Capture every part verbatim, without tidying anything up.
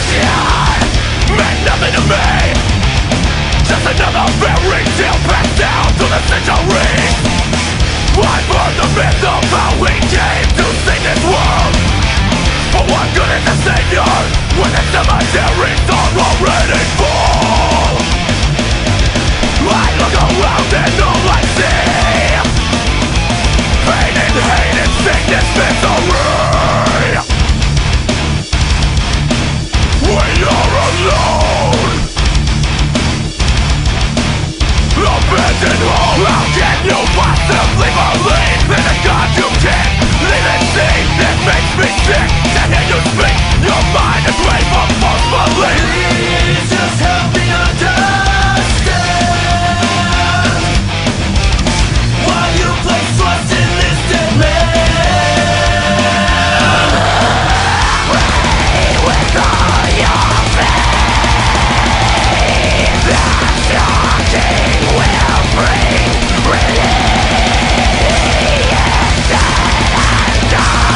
meant nothing to me. Just another fairy tale passed down through the centuries. I've heard the myth of how we came to save this world. But what good is a savior when the cemeteries are already full? I look around and all I see pain and hate and sickness, misery. We are alone, abandoned all. How can you possibly believe in a God you can't even see? It makes me sick to hear you speak. Your mind is way from false belief. Please just help me understand why you place trust in this dead man. Pray with all your faith that your king will bring relief. Dead and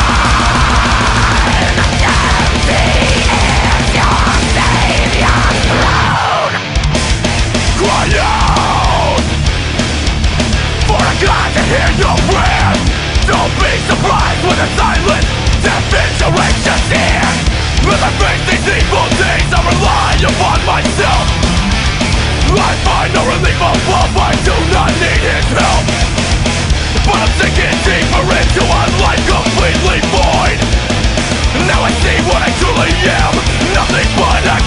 gone, empty is your Savior's throne. Cry out for a God to hear your prayer. Don't be surprised when the silent death is your anxious ear. As I face these evil days, I rely upon myself. I find no relief above, I do not need his help. But I'm sinking deeper into a life completely void. Now I see what I truly am, nothing but a